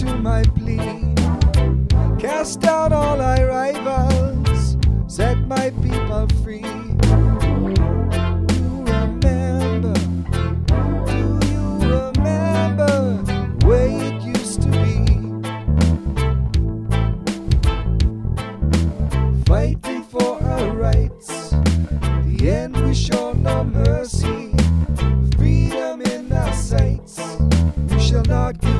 to my plea. Cast down all thy rivals, set my people free. Do you remember the way it used to be? Fighting for our rights, the end we show no mercy. Freedom in our sights, we shall not give